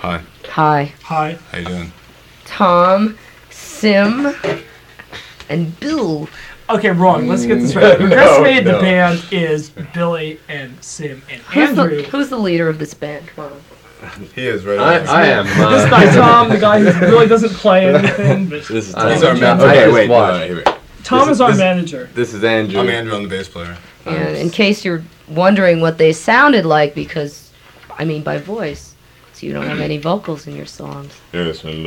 Hi. Hi. Hi. How you doing? Tom, Sim, and Bill. Okay, wrong. Let's get this right. Regressive the band is Billy and Sim and Andrew. Who's the leader of this band? Come on. He is right. I am. This guy Tom, the guy who really doesn't play anything. But This is Tom. He's our man. Okay, Okay, wait. wait. Tom is our manager. This is Andrew. I'm Andrew. I'm the bass player. And in case you're wondering what they sounded like, because, I mean, by voice, so you don't have any vocals in your songs. Yes, and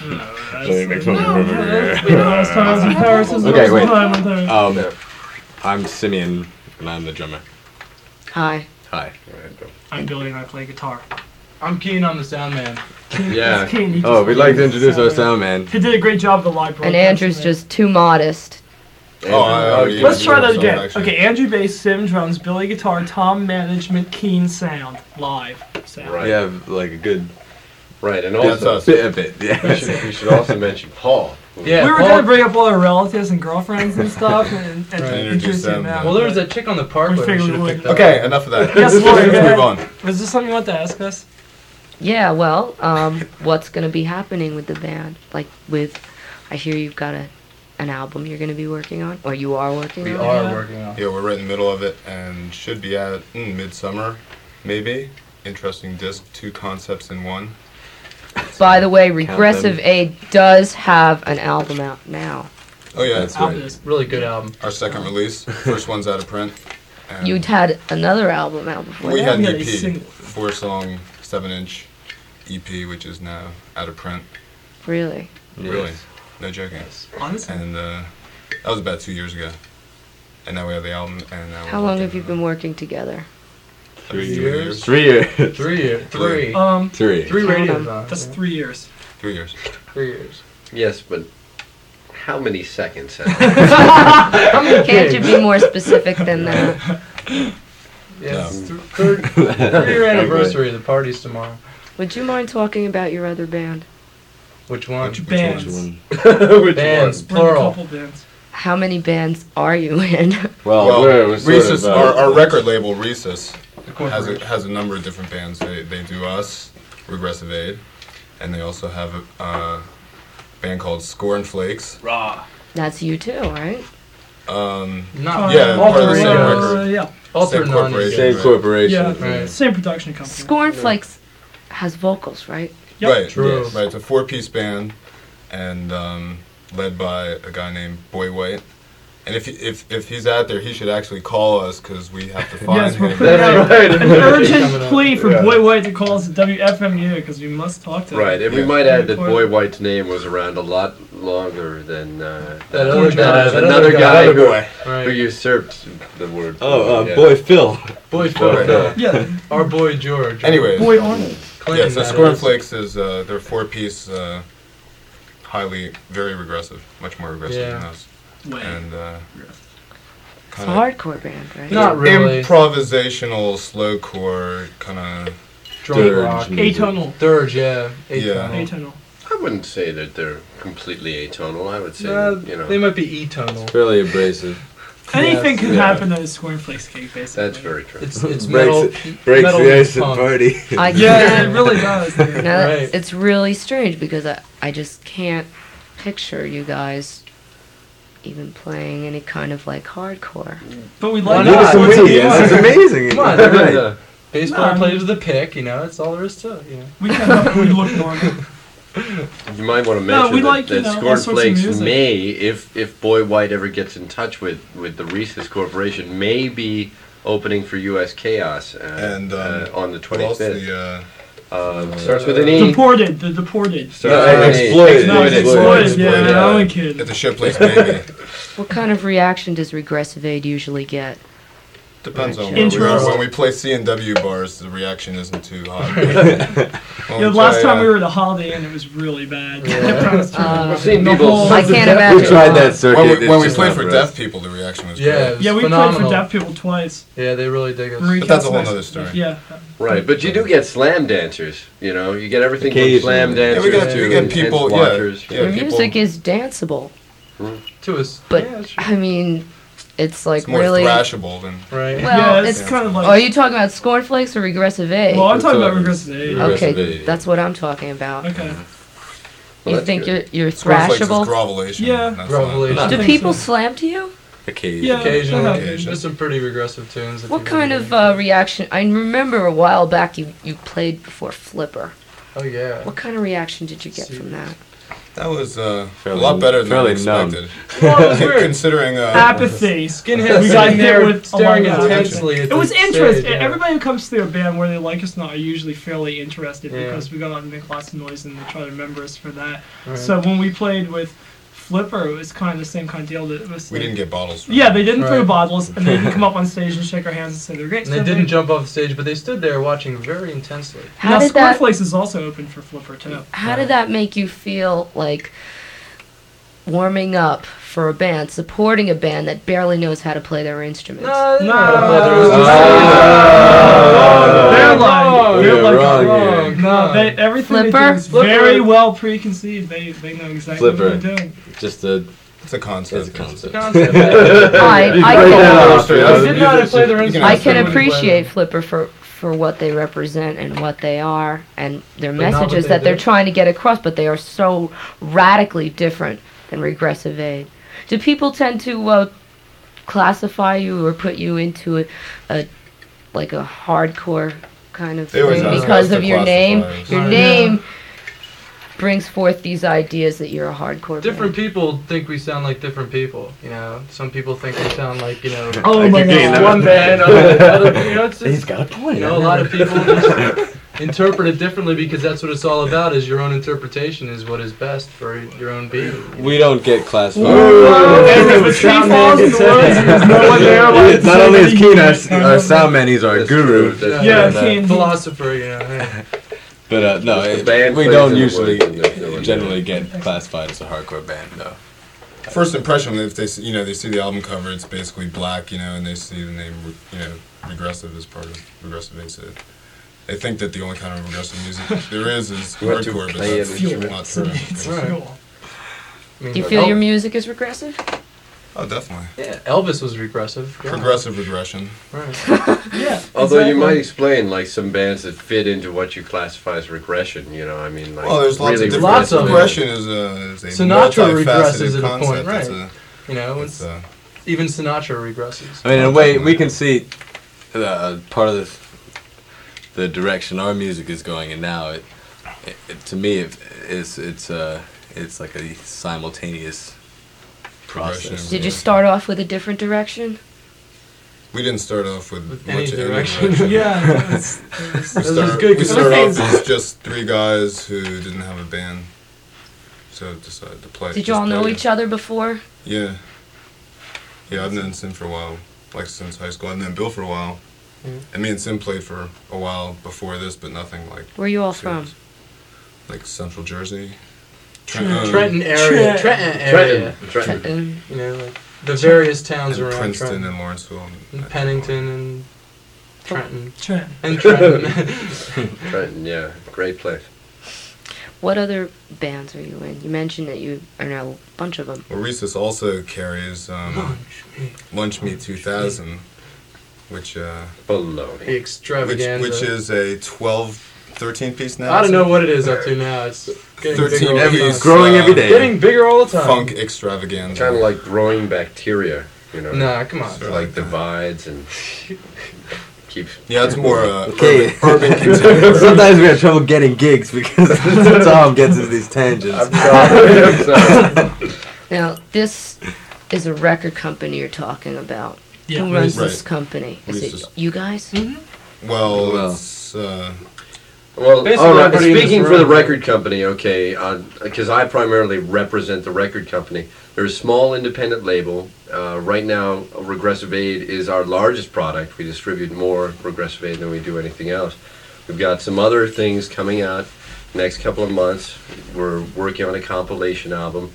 Okay, wait. wait. I'm Simeon, and I'm the drummer. Hi. Hi. I'm Billy and I play guitar. I'm Keen, I'm the sound man. Yeah. It's Keen, he Oh, just we'd like to plays introduce our sound sound man. He did a great job of the live broadcast. And Andrew's today. just too modest. Let's try that again. Actually. Okay, Andrew bass, Sim drums, Billy guitar, Tom management, Keen sound, live sound. We have like a good Right, and That's also, us. bit of it. Yeah. we should also mention Paul. Yeah, We were Paul- gonna bring up all our relatives and girlfriends and stuff and Introduce introduce them, them now. Well, there was that chick on the parkway We we figured should we have would. picked up. Okay, enough of that. Yes, Lori, Let's go ahead. move on. Was this something you want to ask us? Yeah, well, what's going to be happening with the band? Like, I hear you've got an album you're going to be working on, or you are working We on? are working on. Yeah, we're right in the middle of it and should be at midsummer, maybe. Interesting disc, 2 concepts in 1. By the way, Regressive Aid does have an album out now. Oh yeah, That's Album right. is- Really good album. our second release. First one's out of print. And You'd had another album out before we that. had an Yeah, EP, a single. 4-song, 7-inch EP, which is now out of print. Really? Really, no joking. Honestly? And that was about 2 years ago. And now we have the album. And now How long have you been working together? 3 years? 3 years. 3 years. Three. Three. Three Count radio 'em. songs. That's 3 years. 3 years. 3 years. Yes, but how many seconds? Can't you be more specific than that? Yes. Third 3-year anniversary of the party's tomorrow. Would you mind talking about your other band? Which one? Which Bands. one? Bands, We're in a plural. couple bands. How many bands are you in? Well, we're sort Rhesus, of, our record label, Rhesus, The corporation. has a number of different bands. They do us, Regressive Aid, and they also have a band called Scorn Flakes. Raw. That's you too, right? Not Yeah, part of the same Alter, record. yeah. Alter Same non corporation. same corporation. Yeah, Right. same production company. Scornflakes has vocals, right? Yep. Right, True. right. It's a 4-piece band, and led by a guy named Boy White. And if he's out there, he should actually call us because we have to find Yes, we're him. putting out right. an urgent plea for Boy White to call us at WFMU because we must talk to him. Right, and we Yeah. might add that Boy White's name was around a lot longer than That other guy. That another guy Other who, boy. who Right. usurped the word. Oh, yeah. boy Phil. Boy Boy Phil. Phil. Yeah, Our boy George. Anyways, Boy Arnold. Clinton, yeah. So that Scorn is. Flakes is they're 4-piece, very regressive, much more regressive Yeah. than us, Way. and It's a kind of hardcore band, right? Not really. improvisational, slowcore kind of. Drunk Dirge. rock. Atonal. Dirge, yeah. Yeah. Atonal. I wouldn't say that they're completely atonal. I would say, They might be E-tonal. Fairly abrasive. Anything Yes. can Yeah. happen at a Scornflakes gig, basically. that's very true. It's Breaks metal. Breaks metal the meets ice at punk. party. I Yeah, can't. it really does. Now, Right. it's really strange because I just can't picture you guys even playing any kind of like hardcore. But we Why like not? Leave us some What's weed. it Yes, like? it's amazing. Come on, Right. the bass player No, plays with a pick, that's all there is to it, We can't help it, we look normal. You might want to No, mention we that, like, that all Scorn sorts of Flakes music. may, if Boy White ever gets in touch with the Rhesus Corporation, may be opening for U.S. Chaos And on the What else? 25th. The Starts with an E. Deported, the deported. Starts with an E. Exploited. No, it's exploited, Exploited, yeah, I'm only kidding. at the ship place maybe. What kind of reaction does Regressive Aid usually get? Depends on Right. where we are. Interest. When we play C&W bars, the reaction isn't too hot. Yeah, the last time we were at a Holiday Inn, it was really bad. I've seen the people. whole- I can't We imagine. tried that circuit. when it's we just played not for for deaf us. people, the reaction was Yeah. great. Yeah, we Phenomenal. played for deaf people twice. Yeah, they really dig us. Marie But that's a Katz whole was- nother story. Yeah. Right, but you do get slam dancers. You get everything from Occasionally. slam Yeah, dancers we get- to we get intense people- yeah. watchers. Yeah. Your people- music is danceable, To us. but yeah, sure. I mean, It's like It's more really. thrashable than. Right. Well, yeah, it's kind of like. Are you talking about Scornflakes or Regressive Aid? Well, I'm talking about Regressive regressive aid. Regressive Okay, Aid. that's what I'm talking about. Okay. Well, You that's think good. you're Cornflakes is thrashable? grovelation. Yeah. That's Grovelation. not- I Do think people so. slam to you? Occasionally. Yeah. Occasionally, Occasionally. there's some pretty regressive tunes. that What people kind do. of reaction? I remember a while back you played before Flipper. Oh yeah. What kind of reaction did you get from that? That was a Fairly- lot better than I fairly numb. expected. Well, it was weird. Considering Apathy. Skinheads We got sitting hit there with a staring lot of intensely at It was the interesting. stage, yeah. Everybody who comes through a band, whether they like us or not, are usually fairly interested Yeah. because we got to make lots of noise and they try to remember us for that. Right. So when we played with Flipper, it was kind of the same kind of deal. That it was we like- didn't get bottles. From Yeah, they didn't throw Right. bottles, and they didn't come up on stage and shake our hands and say they're great. And they didn't jump off the stage, but they stood there watching very intensely. How Now, did that? Scornflakes is also open for Flipper too. How did that make you feel like warming up for a band, supporting a band that barely knows how to play their instruments? No, No. they're They're lying. You're They're like wrong wrong. here. No, everything they do Flipper? is Flipper. very well preconceived. They know exactly Flipper. what they're doing. Just a It's a concept. It's a concept. Concept. I Break can, it down. They did know how to play their You can I instruments. can they wouldn't play appreciate them. Flipper for what they represent and what they are and their But not what messages they that they're do. trying to get across, but they are so radically different than Regressive Aid. Do people tend to classify you or put you into a like a hardcore kind of They always thing ask us because to of your name? classify us. Your Yeah. name brings forth these ideas that you're a hardcore Different band. people think we sound like different people. You know, some people think we sound like Oh my god. one band. Other, you know, it's He's just, got a point. you know, a lot of people just interpret it differently because that's what it's all about. Is your own interpretation is what is best for your own being. We don't get classified. And if a tree falls in the woods, there's no one there. Like, Not only is Keen That's our sound man, he's our That's guru. true, that's Yeah, true. Keen. Philosopher, you know. Hey. But no, The band we plays don't in the usually woods and there's no one generally get classified as a hardcore band. No. First impression, if they see, they see the album cover, it's basically black, and they see the name, Regressive as part of Regressive Aid. So they think that the only kind of regressive music there is What to hardcore, but play that's an instrument. not true. Right. I mean, Do you feel your music is regressive? Oh, definitely. Yeah, Elvis was regressive. Yeah. Progressive regression. Right. Yeah. Although you exactly. might explain like some bands that fit into what you classify as regression, I mean, like Well, there's lots really of different. Lots of it. Regression is a Sinatra multifaceted regresses at a point, concept. right. It's a, You know, it's it's, even Sinatra regresses. I mean, in a way, we can see part of the direction our music is going in now. To me, it's like a simultaneous Progression. process. Did you start off with a different direction? We didn't start off with With much any of direction. Yeah. We This is started, good, we 'cause started everything's- off as just three guys who didn't have a band, so decided to play. Did you all know each other before? Yeah. Yeah, I've known Sim for a while, like since high school. I've known Bill for a while, and me and Sim played for a while before this, but nothing like. Where are you all serious. from? Like Central Jersey. Trenton area. Trenton area. Trenton. Trenton. You know, like the various towns and around Princeton Trenton. and Lawrenceville. And Pennington and Trenton. Trent. And Trenton. Trenton, yeah, great place. What other bands are you in? You mentioned that you are in a bunch of them. Well, Rhesus also carries Lunch Meat 2000, which Baloney. The extravaganza. which is a 13 piece now. I don't know what it is up to now. It's getting 13 bigger all the piece, time. growing every day. Getting bigger all the time. Funk extravaganza. Kind of like growing bacteria, Nah, come on. Sort of Like like that. divides and keeps. Yeah, it's more Okay. urban contemporary. Sometimes we have trouble getting gigs because Tom gets into these tangents. I'm sorry. I'm sorry. Now, this is a record company you're talking about. Yeah. Who runs Right. this company? Is Rhesus. it you guys? Well, Well. it's Well, Basically, all right, everybody in this speaking for the room- record company, okay, because I primarily represent the record company. They're a small independent label. Right now, Regressive Aid is our largest product. We distribute more Regressive Aid than we do anything else. We've got some other things coming out next couple of months. We're working on a compilation album.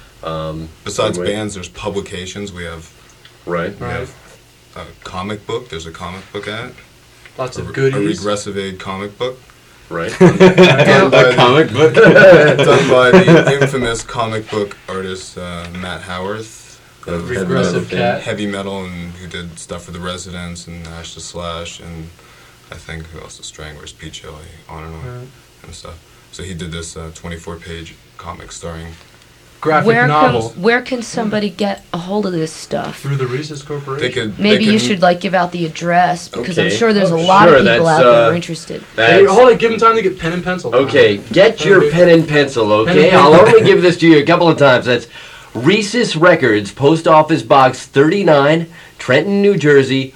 besides Wait. bands, there's publications. We have Right. a comic book. There's a comic book at Lots of a goodies. Regressive Aid comic book Right. done by A comic book. done by the infamous comic book artist Matt Howarth. Regressive Cat. heavy metal, and who did stuff for the Residents and Ash to Slash, and I think who else? The Stranglers, Pete Shelley, on and on, and stuff. So he did this 24-page comic starring. Graphic Where novel. where can somebody get a hold of this stuff? Through the Reese's Corporation. Maybe you should like give out the address because I'm Okay. sure there's a Oh, lot sure, of people that's, out there who are interested. Hey, That's, hold it. Give him time to get pen and pencil. okay, get your pen and pencil, okay? Pen and I'll pencil. only give this to you a couple of times. That's Reese's Records, Post Office Box 39, Trenton, New Jersey,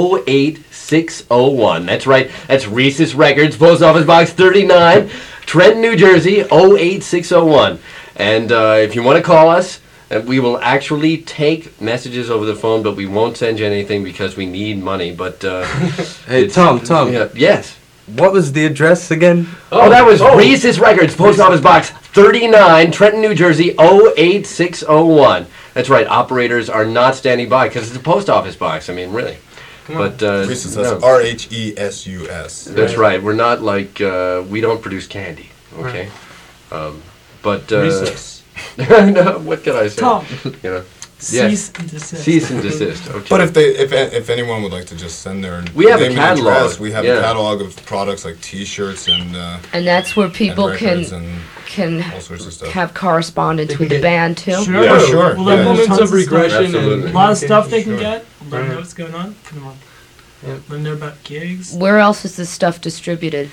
08601. That's right. That's Reese's Records, Post Office Box 39, Trenton, New Jersey, 08601. And if you want to call us, we will actually take messages over the phone, but we won't send you anything because we need money. But Hey, Tom, yeah, yes. what was the address again? Oh, that was Reese's Records, Post Office Box 39, Trenton, New Jersey, 08601. That's right. Operators are not standing by because it's a post office box. I mean, really. But Reese's, no. that's RHESUS. That's right. We're not like we don't produce candy. Okay. But Reese's. no, what can I say? Tom, You know, cease and desist. cease and desist. Okay. But if anyone would like to just send their We have a name and catalog, address, we have yeah. a catalog of products like T-shirts and And that's where people records can and all sorts of stuff. have correspondence They with can the get- band too. Sure. Yeah, sure, Well, yeah. there's Moments tons of regression stuff. Absolutely. A lot of stuff they can Sure. get. Let them Right. know what's going on. Come on. Yeah. Let them know about gigs. Where else is this stuff distributed?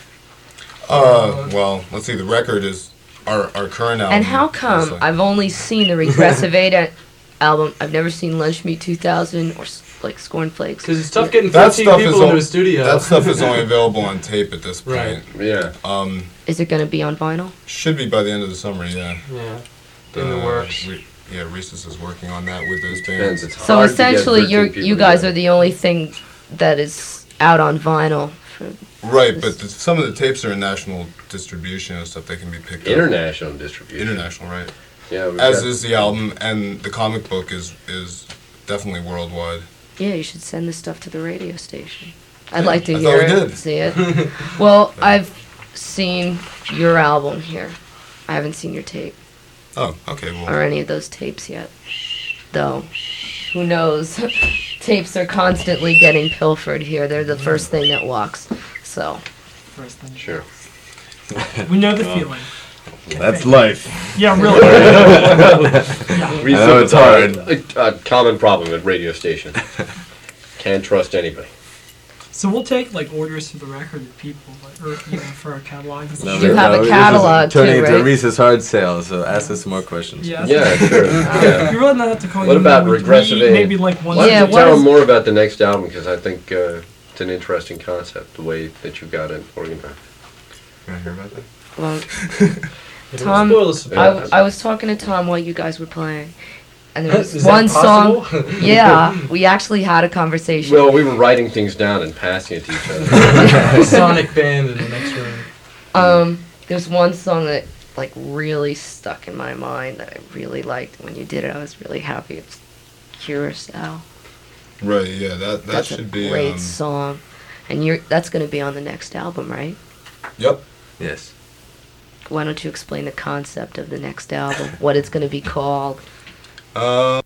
Well, let's see. The record is our current album. And how come is like- I've only seen the Regressive 8 album? I've never seen Lunch Meat 2000 or like Scorn Flakes. Because it's tough getting That 15 stuff is people into all- a studio. that stuff is only available on tape at this point. Right. yeah. Is it going to be on vinyl? Should be by the end of the summer. Yeah. Yeah. In the works. Reese's is working on that with those Depends. bands. It's So hard to get essentially, 13 people you guys together. are the only thing that is out on vinyl. Right, but some of the tapes are in national distribution and stuff. They can be picked up. International distribution. International, right? Yeah. we've As got- is the album, and the comic book is definitely worldwide. Yeah, you should send this stuff to the radio station. I'd like to I hear thought we it, did. see it. Well, I've seen your album here. I haven't seen your tape Oh, okay. Well, or any of those tapes yet, though. Who knows? Tapes are constantly getting pilfered here. They're the first thing that walks. So, First thing. Sure. We know the feeling. That's life. Yeah, really. Reese's know it's is hard. A common problem at radio stations. Can't trust anybody. So we'll take like orders for the record of people, like, or you know, for our catalog. And stuff. You have a this is catalog, turning too, into right? a Reese's hard sale, so ask us some more questions. Yeah. Yeah, sure. Yeah. You really not have to call What you. about maybe Regressive three, Aid? Maybe like one. Why Yeah, don't you what tell is- them more about the next album? Because I think it's an interesting concept, the way that you got it organized. can I hear about that? well, Don't Tom, spoil us. Yeah. I was talking to Tom while you guys were playing, and there was Is that one song. possible? Yeah, we actually had a conversation. Well, we were writing things down and passing it to each other. Sonic band in the next room. There's one song that like really stuck in my mind that I really liked. When you did it, I was really happy. It's Curacao. Right. Yeah. That That's a should be. great song, and that's going to be on the next album, right? Yep. Yes. Why don't you explain the concept of the next album? What it's going to be called?